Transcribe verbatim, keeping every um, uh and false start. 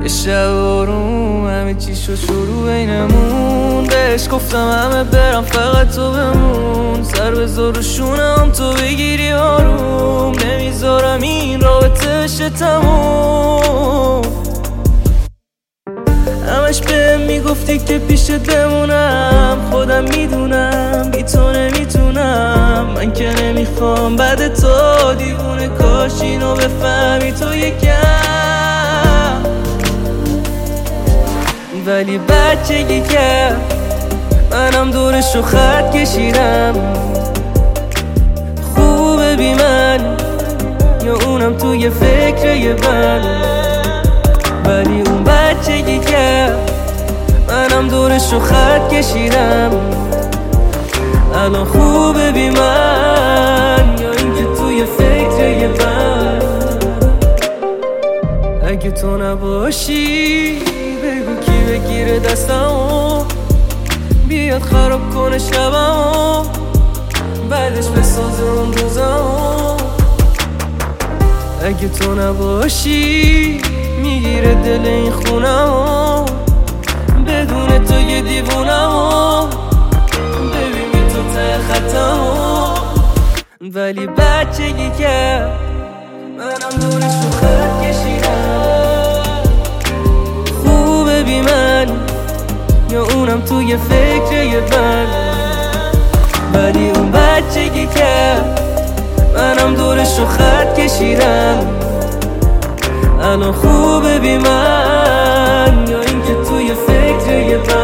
یه شب آروم همه چی شد شروع بینمون. بهش گفتم همه برم فقط تو بمون. سر بذار رو شونم تو بگیری آروم. نمیذارم این رابطه بشه تموم. همش بهم میگفتی که پیشت بمونم. خودم میدونم بی تو نمیتونم. من که نمیخوام بعد تو دیوونه. کاش اینو بفهمی تو یکم. ولی بچگی کرد منم دورشو خط کشیدم. خوبه بی من یا اونم توی فکر یه بند. ولی اون بچگی کرد منم دورشو خط کشیدم. الان خوبه بی من یا اینکه توی فکر یه بند. اگه تو نباشی بگو کی بگیره دستمو بیاد خراب کنه شبمو بعدش بسازه اون روزمو. اگه تو نباشی میگیره دل این خونمو بدون تو یه دیوونمو ببینی تو ته خطمو. ولی بچگی کرد منم دورشو خط کشیدم. خوبه بی من یا اونم توی فکر یه بند. ولی اون بچگی کرد منم دورشو خط کشیدم. الان خوبه بی من یا اینکه توی فکر یه بند.